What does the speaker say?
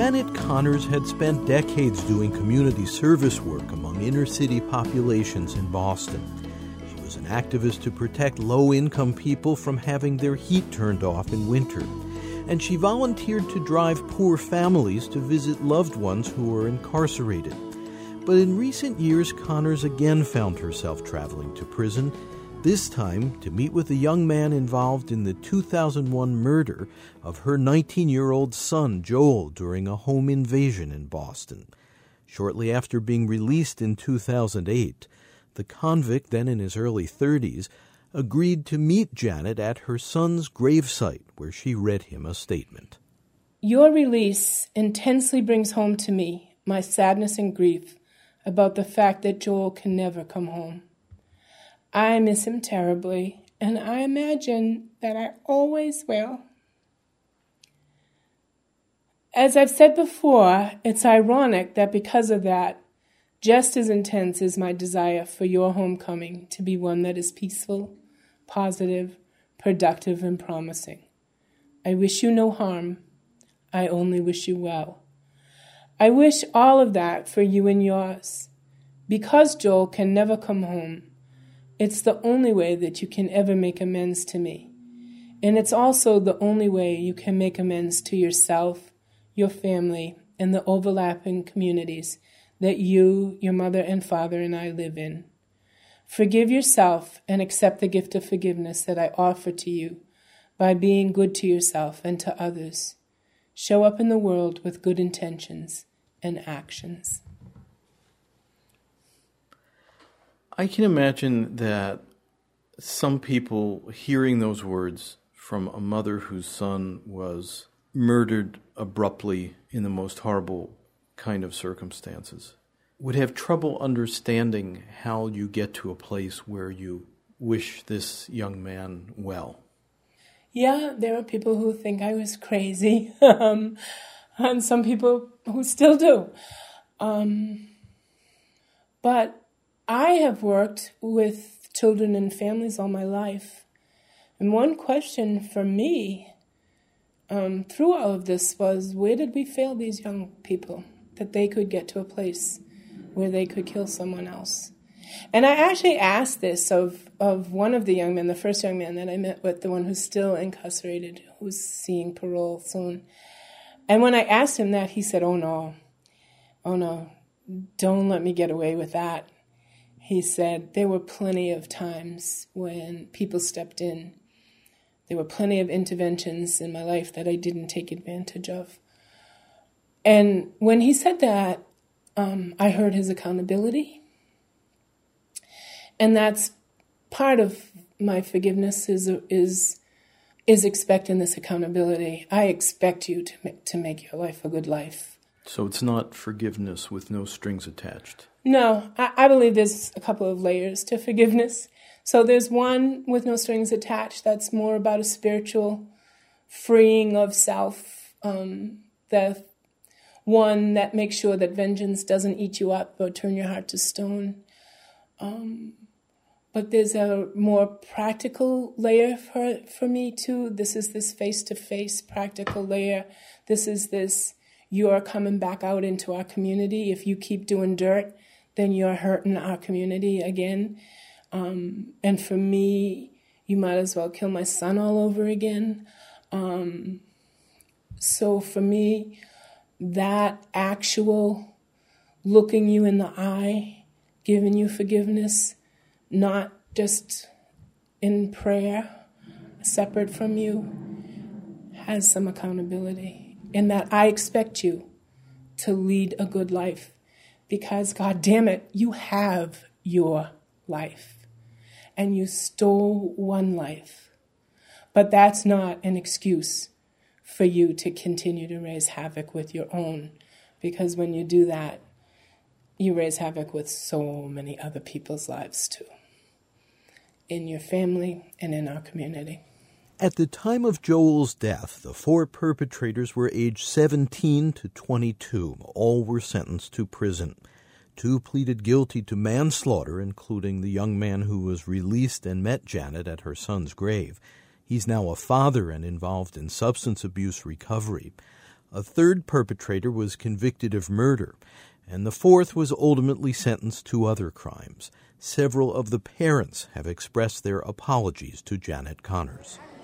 Janet Connors had spent decades doing community service work among inner-city populations in Boston. She was an activist to protect low-income people from having their heat turned off in winter. And she volunteered to drive poor families to visit loved ones who were incarcerated. But in recent years, Connors again found herself traveling to prison, this time to meet with a young man involved in the 2001 murder of her 19-year-old son, Joel, during a home invasion in Boston. Shortly after being released in 2008, the convict, then in his early 30s, agreed to meet Janet at her son's gravesite, where she read him a statement. Your release intensely brings home to me my sadness and grief about the fact that Joel can never come home. I miss him terribly, and I imagine that I always will. As I've said before, it's ironic that because of that, just as intense is my desire for your homecoming to be one that is peaceful, positive, productive, and promising. I wish you no harm. I only wish you well. I wish all of that for you and yours. Because Joel can never come home, it's the only way that you can ever make amends to me. And it's also the only way you can make amends to yourself, your family, and the overlapping communities that you, your mother and father, and I live in. Forgive yourself and accept the gift of forgiveness that I offer to you by being good to yourself and to others. Show up in the world with good intentions and actions. I can imagine that some people hearing those words from a mother whose son was murdered abruptly in the most horrible kind of circumstances would have trouble understanding how you get to a place where you wish this young man well. Yeah, there are people who think I was crazy, and some people who still do. But I have worked with children and families all my life. And one question for me through all of this was, where did we fail these young people that they could get to a place where they could kill someone else? And I actually asked this of one of the young men, the first young man that I met with, the one who's still incarcerated, who's seeing parole soon. And when I asked him that, he said, oh no, don't let me get away with that. He said, there were plenty of times when people stepped in. There were plenty of interventions in my life that I didn't take advantage of. And when he said that, I heard his accountability. And that's part of my forgiveness is expecting this accountability. I expect you to make your life a good life. So it's not forgiveness with no strings attached. No, I believe there's a couple of layers to forgiveness. So there's one with no strings attached that's more about a spiritual freeing of self, the one that makes sure that vengeance doesn't eat you up or turn your heart to stone. But there's a more practical layer for me too. This is this face-to-face practical layer. This is this, you're coming back out into our community. If you keep doing dirt, then you're hurting our community again. And for me, you might as well kill my son all over again. So for me, that actual looking you in the eye, giving you forgiveness, not just in prayer, separate from you, has some accountability. In that I expect you to lead a good life because, God damn it, you have your life and you stole one life. But that's not an excuse for you to continue to raise havoc with your own, because when you do that, you raise havoc with so many other people's lives too, in your family and in our community. At the time of Joel's death, the four perpetrators were aged 17 to 22. All were sentenced to prison. 2 pleaded guilty to manslaughter, including the young man who was released and met Janet at her son's grave. He's now a father and involved in substance abuse recovery. A third perpetrator was convicted of murder, and the fourth was ultimately sentenced to other crimes. Several of the parents have expressed their apologies to Janet Connors.